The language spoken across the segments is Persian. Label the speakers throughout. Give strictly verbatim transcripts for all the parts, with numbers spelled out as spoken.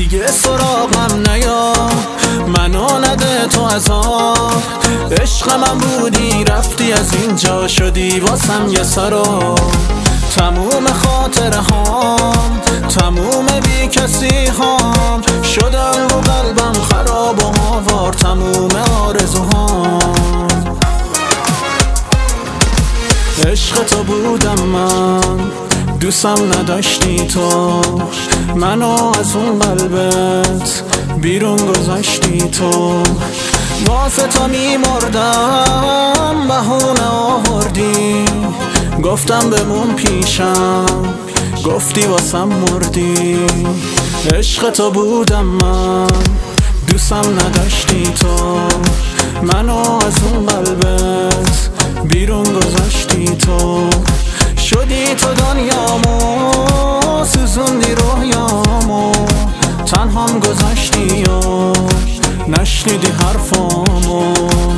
Speaker 1: دیگه سراغم نیا، منو نده تو عذاب. عشق من بودی رفتی از اینجا، شدی واسم یه سرا. تموم خاطره هام، تموم بی کسی هام، شدن رو قلبم خراب و هاوار تموم آرزوهام. عشق تو بودم من، دوستم نداشتی تو، منو از اون قلبت بیرون گذاشتی تو. واسه تو میمردم بهونه آوردی، گفتم بمون پیشم گفتی واسم مردی. عشق تو بودم من، دوستم نداشتی تو، منو از اون قلبت بیرون گذاشتی تو. شدی تو دنیامو، سوزوندی رویامو، تنهام گذاشتی و نشنیدی حرفامو.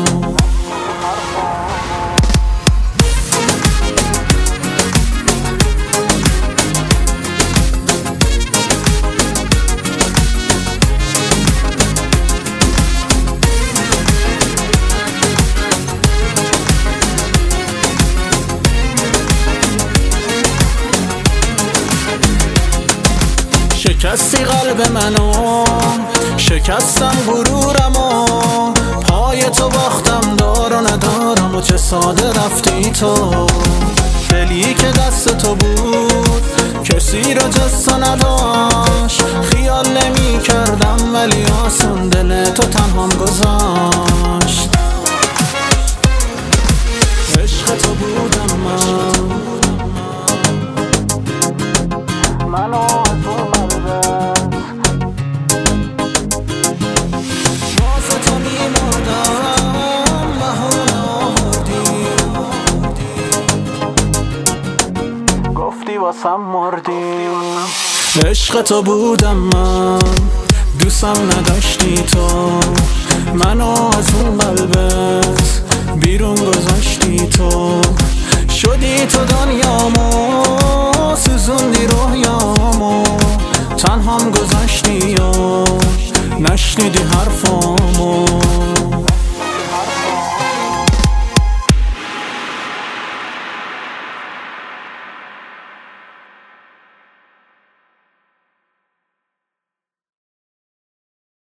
Speaker 1: شکستی قلب منو، شکستم غرورمو، پای تو باختم دار و ندارم و چه ساده رفتی تو. دلی که دست تو بود کسی رو جز تو نداشت، خیال نمی کردم ولی آسون دل تو تنهام گذاشت. عشق تو بودم من، منو از اون قلبت واسه تو میمردم بهونه آوردی، گفتی واسم مردی. عشق تو بودم من، دوستم نداشتی تو، منو از اون قلبت بیرون گذاشتی تو. شدی تو دنیامو، سوزوندی رویامو، تنهام گذاشتی و نشنیدی حرفامو.